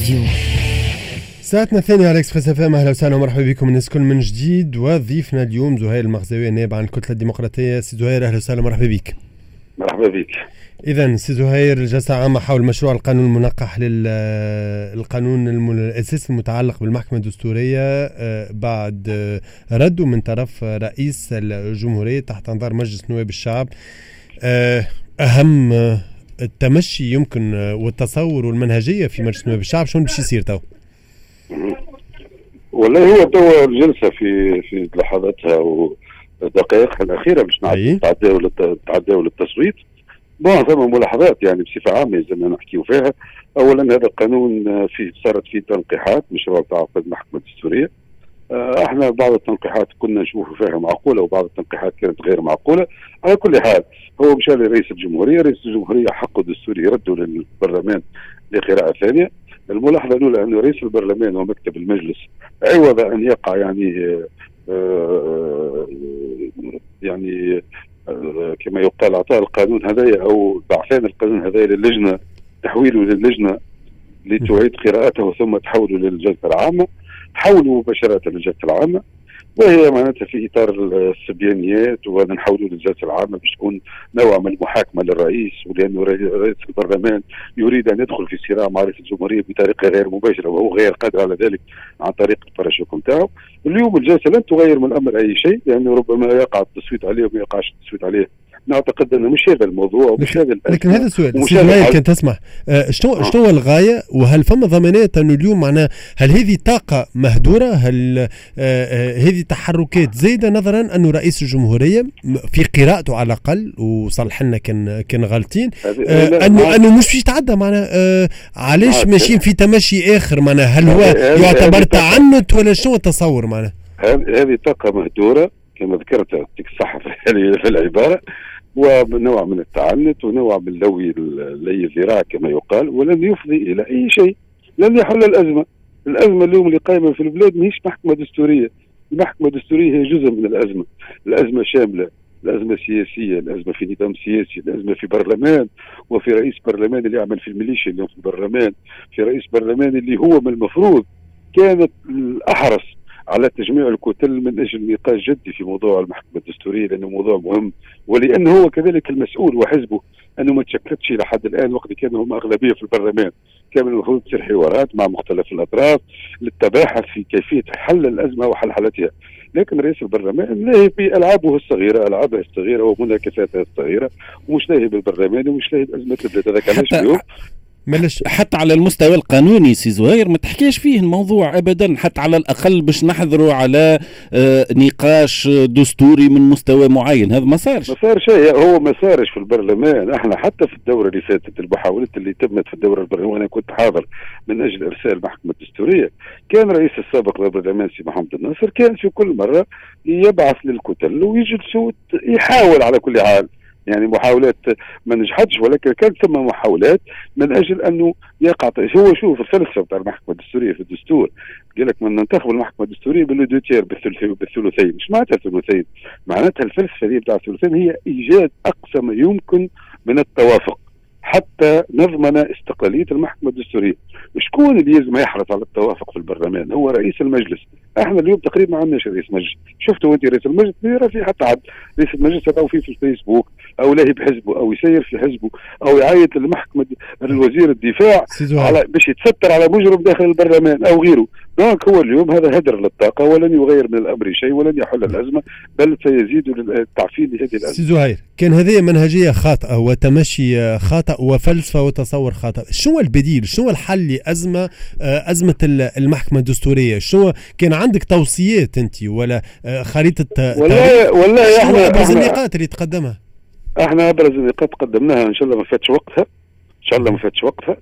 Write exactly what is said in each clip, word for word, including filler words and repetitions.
راديو. ساعتنا الثانية على اكسبريس اف ام. اهلا وسهلا ومرحبا بكم الناس الكل من جديد. وضيفنا اليوم زهير المغزاوي نائب عن الكتلة الديمقراطية. سي زهير اهلا وسهلا مرحبا بك. مرحبا بك. إذا سي زهير، جلسة عامة حول مشروع القانون المنقح للقانون الأساسي المتعلق بالمحكمة الدستورية بعد رد من طرف رئيس الجمهورية تحت أنظار مجلس نواب الشعب. أهم التمشي يمكن والتصور والمنهجية في مجلس نواب الشعب شلون باش يصير تو؟ والله هو تو الجلسة في في لحظاتها ودقائقها الأخيرة باش نتعداو نتعداو للتصويت. بون ثم ملاحظات يعني بصفة عامة لازمنا نحكيو فيها. أولا هذا القانون في صارت فيه تنقيحات، مشروع تعقد المحكمة الدستورية. احنا بعض التنقيحات كنا نشوفوا فيها معقولة وبعض التنقيحات كانت غير معقولة. على كل حال هو مشى لرئيس الجمهورية، رئيس الجمهورية حقه الدستوري يردوا للبرلمان لقراءة ثانية. الملاحظة الأولى أن رئيس البرلمان ومكتب المجلس عوض أن يقع يعني آه يعني آه كما يقال أعطاء القانون هذايا أو بعثان القانون هذايا للجنة، تحويله للجنة لتعيد قراءته ثم تحوله للجلسة العامة، حولوا مباشرة للجلسة العامة، وهي معناتها في إطار السبيانيات ونحولوا للجلسة العامة باش تكون نوع من المحاكمة للرئيس، ولأنه رئيس البرلمان يريد أن يدخل في صراع مع رئيس الجمهورية بطريقة غير مباشرة وهو غير قادر على ذلك عن طريق الباراشوك نتاعو. اليوم الجلسة لن تغير من الأمر أي شيء، لأنه ربما يقع التصويت عليه وما يقعش التصويت عليه. نعتقد أنه مش هذا الموضوع ومش هذا الأسئلة. لكن هذا السؤال سيدي كان تسمح آه شنو آه. شنو الغاية؟ وهل فما ضمانات أنه اليوم معناه هل هذه طاقة مهدورة؟ هل آه آه هذه تحركات زايدة نظرا أنه رئيس الجمهورية في قراءته على الأقل وصلح لنا كان كان غالطين آه أنه أنه مش يتعدى معناه آه علاش ماشيين في تمشي آخر معناه؟ هل هو يعتبر تعنت ولا شنو التصور معناه؟ هذه طاقة مهدورة كما ذكرت يعطيك الصحة في العبارة، ونوع من التعنت ونوع من لوي لي الذراع كما يقال، ولن يفضي إلى أي شيء، لن يحل الأزمة. الأزمة اليوم اللي قائمة في البلاد ماهيش محكمة دستورية، المحكمة الدستورية هي جزء من الأزمة. الأزمة شاملة، الأزمة سياسية، الأزمة في نظام سياسي، الأزمة في برلمان وفي رئيس برلمان اللي يعمل في الميليشيا اليوم في البرلمان، في رئيس برلمان اللي هو من المفروض كانت الأحرص على تجميع الكتل من أجل نقاش جدي في موضوع المحكمة الدستورية، لأنه موضوع مهم، ولأنه هو كذلك المسؤول وحزبه أنه ما تشكلتش لحد الآن وقت كانوا هم أغلبية في البرلمان. كان المفروض تصير حوارات مع مختلف الأطراف للتباحث في كيفية حل الأزمة وحل-حلتها. لكن رئيس البرلمان لاهي بألعابه الصغيرة، ألعابه الصغيرة ومناكساتها الصغيرة، ومش لاهي بالبرلمان ومش لاهي بأزمة البلاد. هذا كلاش اليوم ملش حتى على المستوى القانوني سي زهير ما تحكيش فيه الموضوع ابدا، حتى على الاقل باش نحضروا على آه نقاش دستوري من مستوى معين. هذا ما صارش ما صار شيء، هو ما صارش في البرلمان. احنا حتى في الدوره اللي فاتت المحاولات اللي تمت في الدوره البرلمانيه وانا كنت حاضر من اجل ارسال المحكمه الدستوريه، كان رئيس السابق للبرلمان سي محمد الناصر كان في كل مره يبعث للكتل ويجلسوا، يحاول على كل حال يعني محاولات ما نجحتش، ولكن كانت ثم محاولات من اجل انه يقع. هو شوف الفلسفه بتاع المحكمه الدستوريه في الدستور قال لك من ننتخب المحكمه الدستوريه بالدوتير بالثلثين. مش معناتها الثلثين، معناتها الفلسفه دي بتاع الثلثين هي ايجاد اقصى ما يمكن من التوافق حتى نضمن استقلاليه المحكمه الدستوريه. شكون اللي لازم يحرص على التوافق في البرلمان؟ هو رئيس المجلس. احنا اليوم تقريبا ما عندناش رئيس مجلس. شفتوا انت رئيس المجلس ما يرى في حتى حد. رئيس المجلس او في في الفيسبوك او لاهي بحزبه او يسير في حزبه او يعيط للمحكمه الوزير الدفاع على باش يتستر على مجرم داخل البرلمان او غيره. دونك هو اليوم هذا هدر للطاقه ولن يغير من الامر شيء ولن يحل الازمه، بل سيزيد التعفين لهذه الازمه. سي زهير، كان هذه منهجيه خاطئه وتمشي خاطئ وفلسفه وتصور خاطئ. شنو البديل؟ شنو الحل لازمه ازمه المحكمه الدستوريه؟ شنو كان عندك توصيات انت ولا خريطه والله والله احنا ابرز النقاط اللي تقدمها؟ احنا ابرز النقاط قدمناها، ان شاء الله ما فاتش وقتها، ان شاء الله ما فاتش وقتها،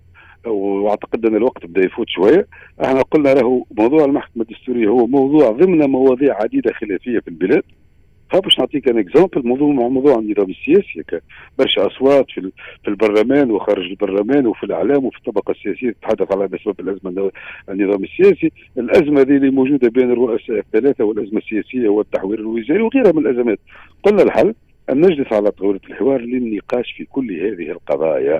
واعتقد ان الوقت بدا يفوت شويه. احنا قلنا له موضوع المحكمه الدستوريه هو موضوع ضمن مواضيع عديده خلافيه في البلاد. باش نعطيك ان اكزامبل، موضوع مع موضوع النظام السياسي، برشا اصوات في في البرلمان وخارج البرلمان وفي الاعلام وفي الطبقه السياسيه تتحدث على اسباب الازمه النظام السياسي، الازمه دي اللي موجوده بين الرؤساء الثلاثه والازمه السياسيه والتحوير الوزاري وغيرها من الازمات. قلنا الحل ان نجلس على طاوله الحوار للنقاش في كل هذه القضايا.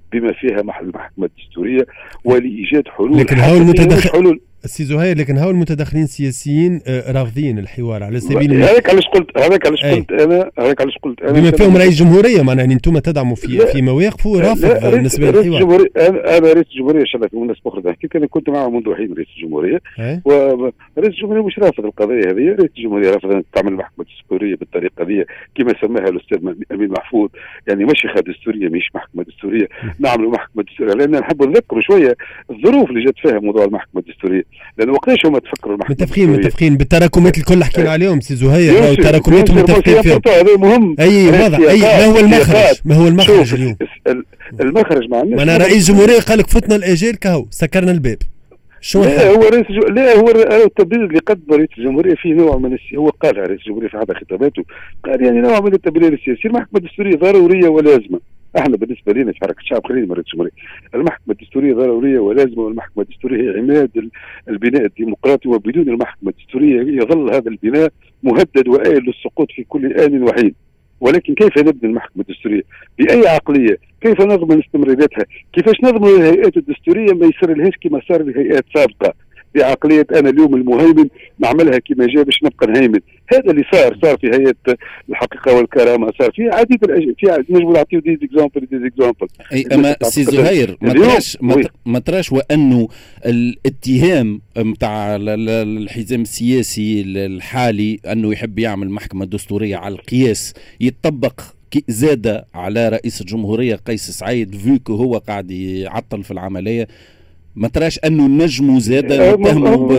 بما فيها المحكمة الدستورية ولإيجاد حلول. لكن هاو المتدخل حلول سي زهير، لكن هاو المتدخلين السياسيين رافضين الحوار على سبيل هذاك علاش قلت هذاك علاش قلت انا هذاك علاش قلت انا بما فيهم رئيس الجمهوريه، معناها انتم تدعموا في في مواقفه رافض بالنسبه للحوار. انا انا رئيس الجمهوريه ان شاء الله في مناسبه اخرى حكيت انا كنت معه منذ حين رئيس الجمهوريه، ورئيس الجمهوريه مش رافض القضيه هذه. رئيس الجمهوريه رافض ان تعمل المحكمه الدستوريه بالطريقه هذه كما سماها الاستاذ امين محفوظ، يعني مشيخه دستوريه مش محكمه دستوريه. نعملوا محكمه دستوريه لان نحب نذكروا شويه الظروف اللي جات فيها موضوع المحكمه الدستوريه، لان وقتاش هم تفكروا المحكمه متفقين متفقين بالتراكمات الكل حكينا عليهم سي زهير، التراكمات متفقين فيهم. هذا مهم. اي واضح. اي ما هو المخرج؟ ما هو المخرج اليوم؟ المخرج ما عندناش. انا رئيس الجمهوريه قال لك فتنا الاجال كهو سكرنا الباب. شو لا هو رئيس جو... لا هو التبرير اللي قدمه رئيس الجمهوريه فيه نوع من السي... هو قالها رئيس الجمهوريه في احد خطاباته، قال يعني نوع من التبرير السياسي. المحكمه الدستوريه ضروريه ولازمه. احنا بالنسبه لنا في حركه الشعب خلينا رئيس الجمهوريه، المحكمه الدستوريه ضروريه ولازمه، والمحكمه الدستوريه هي عماد البناء الديمقراطي، وبدون المحكمه الدستوريه يظل هذا البناء مهدد وآيل للسقوط في كل آن وحين. ولكن كيف نبني المحكمة الدستورية؟ بأي عقلية؟ كيف نضمن استمراريتها؟ كيفاش نضمن الهيئات الدستورية ما يصير لهاش كما صار لهيئات سابقة بعقلية أنا اليوم المهيمن نعملها كما جاء باش نبقى نهيمن. هذا اللي صار صار في هيئة الحقيقة والكرامة، صار في عديد الأج... في نجم نعطيو ديز اكزامبل ديز اكزامبل. اي اما سي زهير ما تراش ما تراش وانه الاتهام نتاع الحزام السياسي الحالي انه يحب يعمل محكمة دستورية على القياس يتطبق زاد على رئيس الجمهورية قيس سعيد فيكو هو قاعد يعطل في العملية؟ ما تراش انه نجموا زاد نتهموا ب...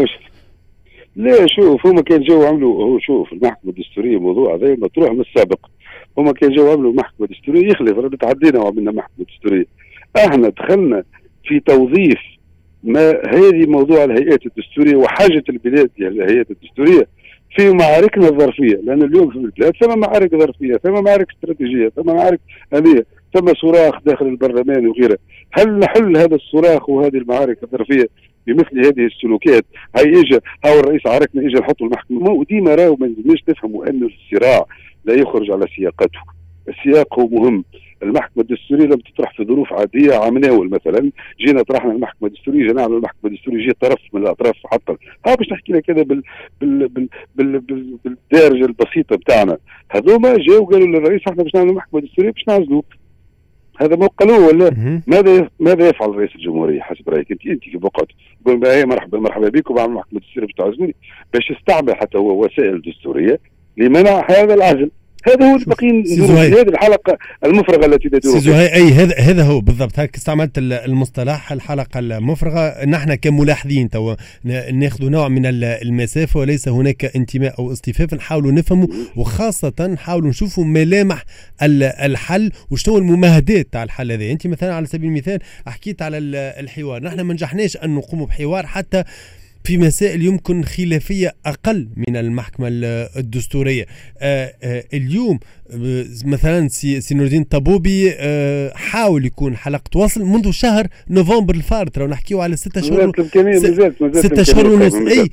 لا شوف هما كان جاوا عملوا هو شوف المحكمة الدستورية موضوع هذا مطروح من السابق. هما كان جاوا عملوا محكمة دستورية يخلف رد تعدينا وعملنا محكمة دستورية. احنا دخلنا في توظيف ما هذه موضوع الهيئات الدستورية وحاجة البلاد للهيئات الدستورية في معاركنا الظرفية، لأن اليوم في البلاد ثم معارك ظرفية، ثم معارك استراتيجية، ثم معارك أمنية، ثم صراخ داخل البرلمان وغيره. هل نحل هذا الصراخ وهذه المعارك الظرفية بمثل هذه السلوكات؟ هاي اجى هاو الرئيس عاركنا اجى نحطوا المحكمة، وديما راهو ما نجمش نفهموا أن الصراع لا يخرج على سياقته. السياق هو مهم. المحكمة الدستورية لم تطرح في ظروف عادية. عمناول مثلا جينا طرحنا المحكمة الدستورية، جينا نعمل المحكمة الدستورية، جي طرف من الأطراف حتى ها باش نحكي لك كذا بال بال بال بال بال بالدارجة البسيطة بتاعنا. هذوما جاوا قالوا للرئيس احنا باش نعمل المحكمة الدستورية باش نعزلوك. هذا ما قالوه ولا ماذا ماذا يفعل رئيس الجمهورية حسب رايك انت؟ انت في بقعته تقول بقى مرحبا مرحبا بكم بعمل المحكمة الدستورية باش تعزلوني، باش يستعمل حتى هو وسائل دستورية لمنع هذا العزل. هذا هو الباقيين هذه الحلقه المفرغه التي تدور. اي هذا هذا هو بالضبط. هيك استعملت المصطلح الحلقه المفرغه. نحن كملاحظين تو ناخذ نوع من المسافه وليس هناك انتماء او اصطفاف، نحاولوا نفهموا وخاصه نحاولوا نشوفوا ملامح الحل وشنو الممهدات تاع الحل هذا. انت مثلا على سبيل المثال حكيت على الحوار، نحن ما نجحناش ان نقوم بحوار حتى في مسائل يمكن خلافية أقل من المحكمة الدستورية. آآ آآ اليوم مثلا سي نور الدين الطبوبي حاول يكون حلقة وصل منذ شهر نوفمبر الفارط، لو نحكيو على ستة شهور ستة شهور ونص. أي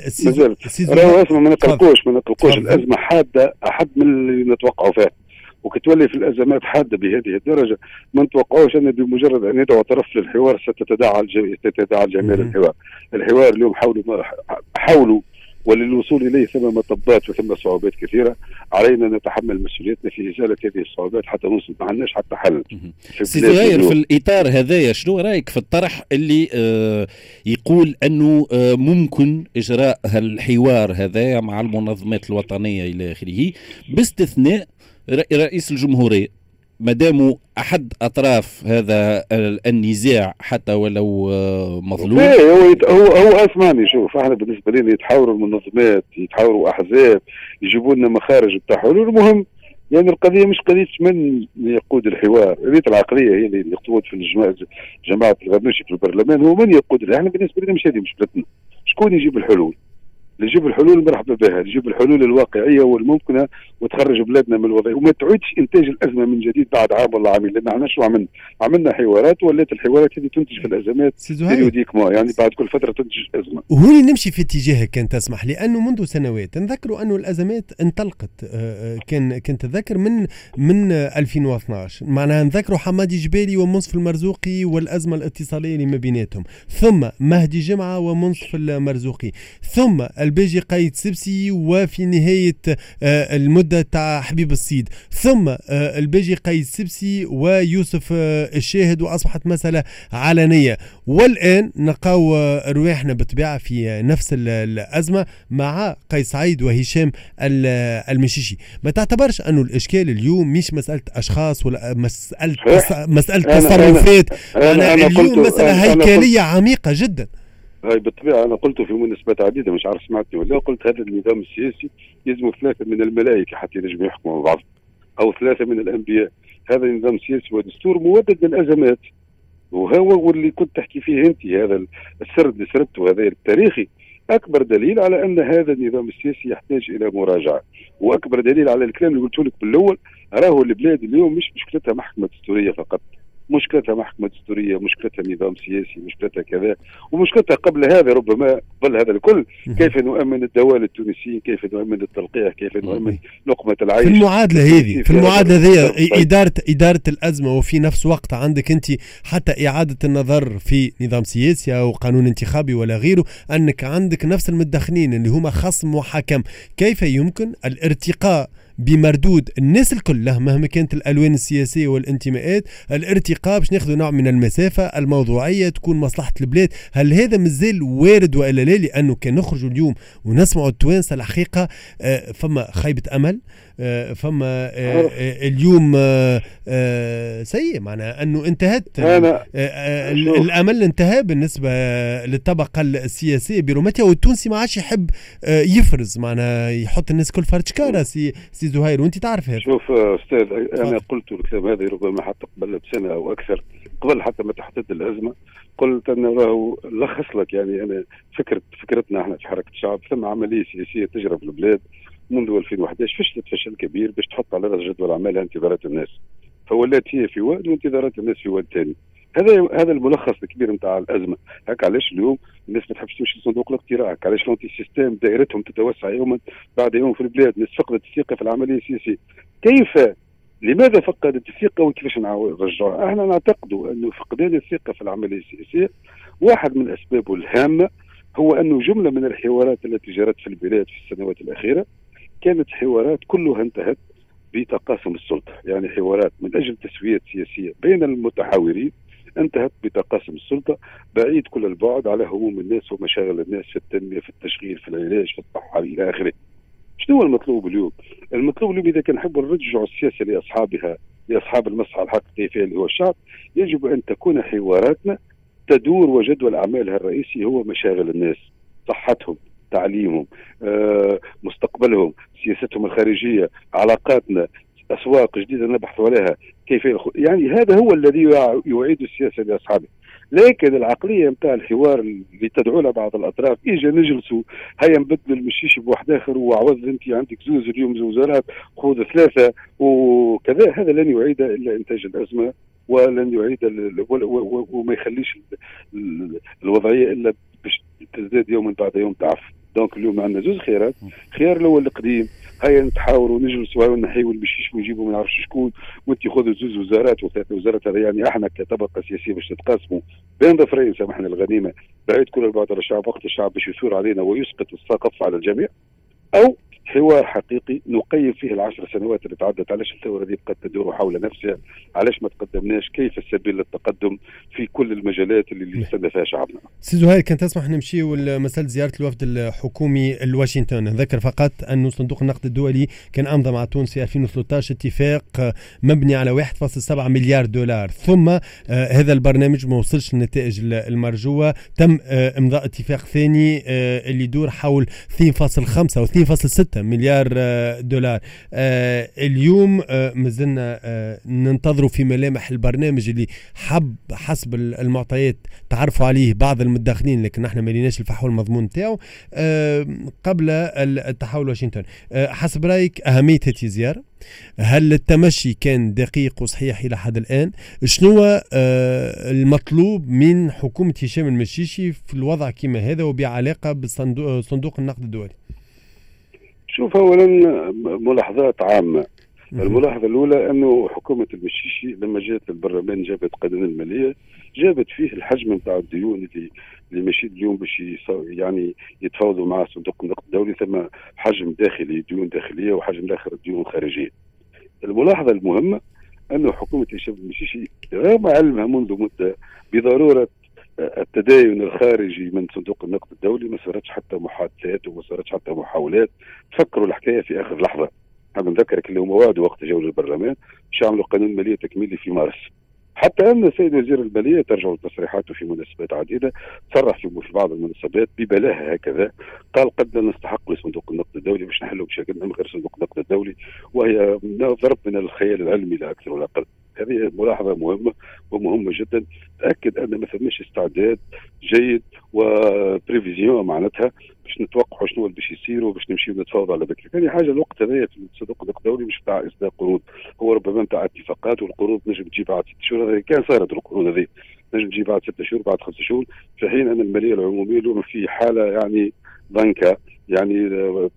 راهو اسمه ما نقلقوش ما نقلقوش الأزمة حادة أحد من اللي نتوقعوا فيها، وكتولي في الأزمات حادة بهذه الدرجة ما نتوقعوش أن بمجرد أن يدعو طرف للحوار ستتداعى ستتداعى جميع الحوار. الحوار اليوم حاولوا حاولوا وللوصول إليه ثم مطبات وثم صعوبات كثيرة. علينا نتحمل مسؤوليتنا في إزالة هذه الصعوبات حتى نوصل، ما عندناش حتى حل. سي زهير في الإطار هذايا شنو رأيك في الطرح اللي آه يقول أنه آه ممكن إجراء الحوار هذايا مع المنظمات الوطنية إلى آخره باستثناء رئيس الجمهورية مادام أحد أطراف هذا النزاع حتى ولو مظلوم؟ هو هو هو اسمعني شوف، احنا بالنسبة لنا يتحاوروا المنظمات، يتحاوروا أحزاب، يجيبوا لنا مخارج بتاع حلول. المهم يعني القضية مش قضية من يقود الحوار، قضية العقلية هي اللي تقود في الجماعة جماعة الغنوشي في البرلمان، هو من يقود. احنا بالنسبة لنا مش هذه مشكلتنا، شكون يجيب الحلول؟ اللي يجيب الحلول مرحبا بها، اللي يجيب الحلول الواقعيه والممكنه وتخرج بلادنا من الوضع، وما تعودش انتاج الازمه من جديد بعد عام ولا عامين، لان احنا شو عملنا؟ عملنا حوارات ولات الحوارات هذه تنتج في الازمات بيريوديكمون، يعني بعد كل فتره تنتج ازمه. وهوني نمشي في اتجاهك كان تسمح، لانه منذ سنوات نذكروا انه الازمات انطلقت، كان كنت تذكر من من ألفين واثناعش، معناها نذكروا حمادي جبالي ومنصف المرزوقي والازمه الاتصاليه اللي ما بيناتهم، ثم مهدي جمعه ومنصف المرزوقي، ثم الباجي قايد سبسي وفي نهايه المده تاع حبيب الصيد، ثم الباجي قايد سبسي ويوسف الشاهد، واصبحت مساله علنيه، والان نلقاو رواحنا بالطبيعه في نفس الازمه مع قيس سعيد وهشام المشيشي. ما تعتبرش انه الاشكال اليوم مش مساله اشخاص ولا مساله مساله تصرفات، أنا, أنا, أنا اليوم مساله هيكليه عميقه جدا. هاي بالطبيعه انا قلت في مناسبات عديده، مش عارف سمعتني ولا، قلت هذا النظام السياسي يلزم ثلاثه من الملائكه حتى ينجموا يحكموا بعض، او ثلاثه من الانبياء. هذا النظام السياسي ودستور مودد بالازمات، وهو واللي كنت تحكي فيه انت، هذا السرد اللي سردته هذا التاريخي اكبر دليل على ان هذا النظام السياسي يحتاج الى مراجعه، واكبر دليل على الكلام اللي قلت لك بالاول، راهو البلاد اليوم مش مشكلتها محكمه دستوريه فقط، مشكلتها محكمة دستورية، مشكلتها نظام سياسي، مشكلتها كذا، ومشكلتها قبل هذا ربما قبل هذا الكل كيف نؤمن الدوال التونسيين، كيف نؤمن التلقيح، كيف نؤمن لقمة العيش. في المعادلة هذه في المعادلة هذه إدارة إدارة الأزمة، وفي نفس وقت عندك أنت حتى إعادة النظر في نظام سياسي أو قانون انتخابي ولا غيره، أنك عندك نفس المدخنين اللي هما خصم وحكم. كيف يمكن الارتقاء بمردود الناس الكل له مهما كانت الألوان السياسية والانتماءات، الارتقاء باش ناخذ نوع من المسافة الموضوعية تكون مصلحة البلاد؟ هل هذا مازال وارد وإلا لا؟ لأنه كان نخرجوا اليوم ونسمعوا التوانسة الحقيقة فما خيبة أمل، فما اليوم سيء، معناها أنه انتهت الأمل، انتهى بالنسبة للطبقة السياسية برمتها، والتونسي ما عادش يحب يفرز، معناها يحط الناس كل فرد شكارة. سي سي زهير وانت تعرف هذا. شوف استاذ، انا قلت الكلام هذا ربما حتى قبل بسنه او اكثر، قبل حتى ما تحدث الازمه، قلت انه راهو لخص لك، يعني انا فكره فكرتنا احنا في حركه الشعب، ثم عمليه سياسيه تجرى في البلاد منذ ألفين وأحد عشر، فشلت فشل كبير باش تحط على راس جدول اعمالها انتظارات الناس، فولات هي في واد وانتظارات الناس في واد ثاني. هذا هذا الملخص الكبير نتاع الازمه. هكا علاش اليوم الناس ما تحبش تمشي لصندوق الاقتراع، علاش لونتي سيستم دائرتهم تتوسع يوما بعد يوم في البلاد، الناس فقدت الثقه في العمليه السياسيه. كيف لماذا فقدت الثقه وكيفاش نرجعوها؟ احنا نعتقد انه فقدان الثقه في العمليه السياسيه واحد من اسبابه الهامه هو انه جمله من الحوارات التي جرت في البلاد في السنوات الاخيره كانت حوارات كلها انتهت بتقاسم السلطه، يعني حوارات من اجل تسويه سياسيه بين المتحاورين انتهت بتقاسم السلطه بعيد كل البعد على هموم الناس ومشاغل الناس في التنميه، في التشغيل، في العلاج، في الصحه الى اخره. شنو هو المطلوب اليوم؟ المطلوب اليوم اذا كان نحب نرجعوا السياسه لاصحابها، لاصحاب المصلحه الحقيقيه فيها اللي هو الشعب، يجب ان تكون حواراتنا تدور وجدول اعمالها الرئيسي هو مشاغل الناس، صحتهم، تعليمهم، آه، مستقبلهم، سياستهم الخارجيه، علاقاتنا، اسواق جديده نبحث عليها، كيف يخ... يعني هذا هو الذي يعيد السياسه لاصحابه. لكن العقليه نتاع الحوار اللي تدعو لها بعض الاطراف، اجا نجلسوا هيا نبدلوا المشيش بواحد اخر، وعوض انت عندك زوز اليوم زوزارات خذ ثلاثه وكذا، هذا لن يعيد الا انتاج الازمه، ولن يعيد ال... وما يخليش الوضعيه الا باش تزداد يوم بعد يوم ضعف. دونك اليوم عندنا زوز خيارات، خيار الاول القديم، هيا نتحاوروا ونجلسوا ونحيوا المشيش ونجيبوا ما نعرفش شكون، وانت خذوا زوز وزارات وثلاث وزارات، هذا يعني احنا كطبقه سياسيه باش تتقاسموا بين ظفرين، سامحنا الغنيمه بعيد كل البعد على الشعب، وقت الشعب باش يثور علينا ويسقط السقف على الجميع، او حوار حقيقي نقيم فيه العشر سنوات اللي تعدت، علاش الثوره دي بقت تدور حول نفسها، علاش ما تقدمناش، كيف السبيل للتقدم في كل المجالات اللي يستنى فيها شعبنا. سي زهير كان تسمح نمشيو لمسألة زيارة الوفد الحكومي لواشنطن. نذكر فقط أنه صندوق النقد الدولي كان أمضى مع تونس في ألفين وثلاثة عشر اتفاق مبني على واحد فاصلة سبعة مليار دولار، ثم آه هذا البرنامج ما وصلش للنتائج المرجوة، تم آه إمضاء اتفاق ثاني آه اللي يدور حول اثنين فاصلة خمسة و اثنين فاصلة ستة مليار آه دولار. آه اليوم آه مازلنا آه ننتظروا في ملامح البرنامج اللي حب حسب حسب المعطيات تعرفوا عليه بعض المداخلين، لكن احنا ما ليناش الفحوى المضمون نتاعو أه قبل التحول واشنطن. أه حسب رايك اهميه هذه الزياره؟ هل التمشي كان دقيق وصحيح الى حد الان؟ شنو أه المطلوب من حكومه هشام المشيشي في الوضع كما هذا وبعلاقه بصندوق النقد الدولي؟ شوف، اولا ملاحظات عامه. الملاحظة الأولى أنه حكومة المشيشي لما جاءت للبرلمان جابت قانون المالية، جابت فيه الحجم نتاع الديون اللي اللي ماشي اليوم باش يعني يتفاوضوا مع صندوق النقد الدولي، ثم حجم داخلي ديون داخلية وحجم آخر ديون خارجية. الملاحظة المهمة أنه حكومة هشام المشيشي رغم علمها منذ مدة بضرورة التداين الخارجي من صندوق النقد الدولي، ما صارتش حتى محادثات وما صارتش حتى محاولات، فكروا الحكاية في آخر لحظة. أنا نذكرك اللي هم وعدوا وقت جولة البرلمان باش يعملوا قانون مالية تكميلي في مارس، حتى أن السيد وزير المالية ترجع لتصريحاته في مناسبات عديدة، صرح في بعض المناسبات ببلاهة هكذا، قال قد لا نستحق لصندوق النقد الدولي باش نحلوا مشاكلنا من غير صندوق النقد الدولي، وهي ضرب من الخيال العلمي لا أكثر ولا أقل. هذه ملاحظة مهمة ومهمة جدا، تأكد أن ما ثماش استعداد جيد وبريفيزيون معناتها باش نتوقعوا شنو اللي باش يصير وباش نمشيو نتفاوضوا على بكري. ثاني حاجه الوقت هذايا في الصندوق النقد الدولي مش بتاع اصدار قروض، هو ربما بتاع اتفاقات، والقروض نجم تجي بعد ست شهور، كان صارت القروض هذه نجم تجي بعد ست شهور بعد خمس شهور، في حين ان الماليه العموميه اليوم في حاله يعني ضنكه، يعني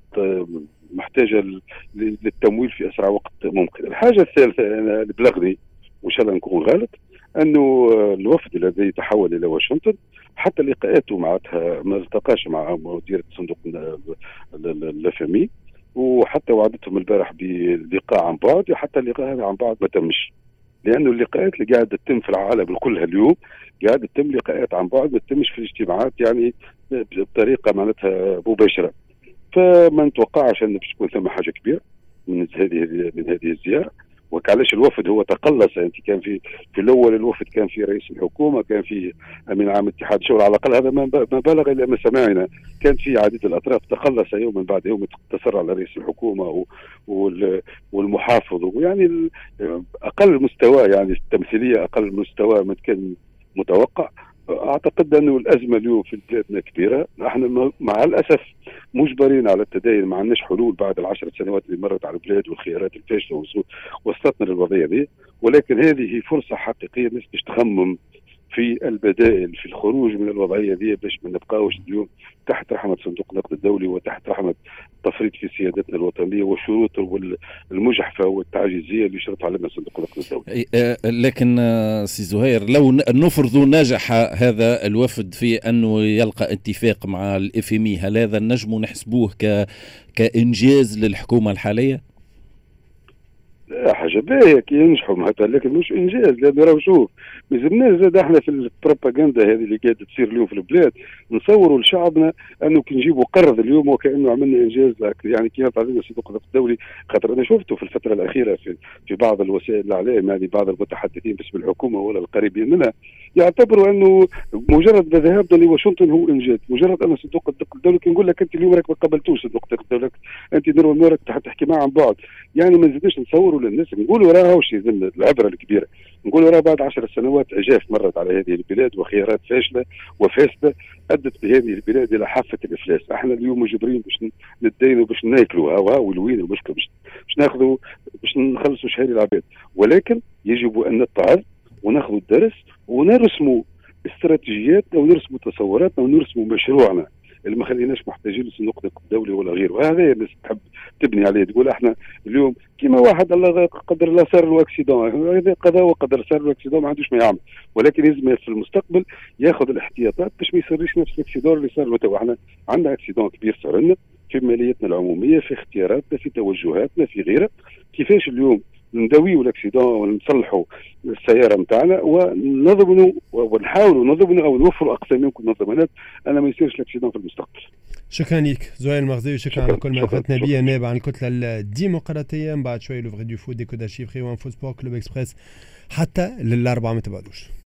محتاجه للتمويل في اسرع وقت ممكن. الحاجه الثالثه انا اللي بلغني وان شاء الله نكون غلط، انه الوفد الذي تحول الى واشنطن حتى لقاءاته معناتها ما التقاش مع مدير صندوق الافامي، وحتى وعدتهم البارح بلقاء عن بعد، حتى اللقاء هذا عن بعد ما تمش، لانه اللقاءات اللي قاعده تتم في العالم كلها اليوم قاعده تتم لقاءات عن بعد، ما تتمش في الاجتماعات يعني بطريقه معناتها مباشره. فما نتوقعش ان باش تكون ثم حاجه كبيره من هذه من هذه الزياره. وكعلاش الوفد هو تقلص، يعني كان في في الاول الوفد كان في رئيس الحكومه، كان في امين عام اتحاد الشغل، على الاقل هذا ما بلغ الى ما سمعنا، كان في عديد الاطراف، تقلص يوما بعد يوم تسرع على رئيس الحكومه والمحافظ، ويعني اقل مستوى، يعني التمثيليه اقل مستوى من كان متوقع. اعتقد انه الازمه اليوم في بلادنا كبيره، احنا مع الاسف مجبرين على التدين، ما عندناش حلول بعد العشر سنوات اللي مرت على البلاد والخيارات الفاشله وصلتنا للوضعيه دي، ولكن هذه فرصه حقيقيه الناس باش تخمم في البدائل في الخروج من الوضعيه دي، باش ما نبقاوش اليوم تحت رحمه صندوق النقد الدولي وتحت رحمه التفريط في سيادتنا الوطنيه والشروط المجحفه والتعجيزيه اللي شرطها علينا صندوق النقد الدولي. لكن سي زهير، لو نفرض نجح هذا الوفد في انه يلقى اتفاق مع الاف ام اي، هل هذا النجم نحسبوه ك كانجاز للحكومه الحاليه؟ حاجه باهيه كي ينجحوا معناتها، لكن مش انجاز، لانه راهو شوف ما زلناش زاد احنا في البروباغندا هذه اللي قاعده تصير اليوم في البلاد، نصوروا لشعبنا انه كي نجيبوا قرض اليوم وكانه عملنا انجاز، يعني كي يطلع لنا صندوق النقد الدولي. خاطر انا شفته في الفتره الاخيره في في بعض الوسائل الاعلام، يعني بعض المتحدثين باسم الحكومه ولا القريبين منها يعتبروا انه مجرد ذهابنا لواشنطن هو انجاز، مجرد ان صندوق النقد الدولي كي نقول لك انت اليوم راك ما قبلتوش صندوق النقد الدولي، انت نور نورك تحكي معاه عن بعد، يعني ما نزيدش نصوروا للناس، نقولوا راه وش يلزم العبره الكبيره، نقولوا راه بعد عشر سنوات عجاف مرت على هذه البلاد وخيارات فاشله وفاسده ادت بهذه البلاد الى حافه الافلاس. احنا اليوم مجبرين باش ندينوا باش ناكلوا هوا، والوين المشكله باش باش ناخذوا باش نخلصوا شهري العباد، ولكن يجب ان نتعظ وناخذوا الدرس ونرسموا استراتيجياتنا ونرسموا تصوراتنا ونرسموا مشروعنا اللي ما خليناش محتاجين لصندوق النقد الدولي ولا غيره. وهذا الناس تحب تبني عليه، تقول احنا اليوم كيما واحد الله قدر الله صار له اكسيدون، هذا قضاء وقدر، صار له اكسيدون ما عندوش ما يعمل، ولكن لازم في المستقبل ياخذ الاحتياطات باش ما يصيرش نفس الاكسيدون اللي صار له تو. احنا عندنا اكسيدون كبير صار لنا في ماليتنا العموميه، في اختياراتنا، في توجهاتنا، في غيرها. كيفاش اليوم نداويو الاكسيدون ونصلحوا السياره نتاعنا ونضمنوا ونحاولوا نضمنوا او نوفروا اقصى ما يمكن من الضمانات ان ما يصيرش الاكسيدون في المستقبل. شكرا لك زهير المغزي، وشكرا على كل ما افدتنا به. نائب عن الكتله الديمقراطيه، من بعد شويه لو فغي دو فوت ديكودا شيفري وانفو سبور كلوب اكسبريس حتى للاربعه ما تبعدوش.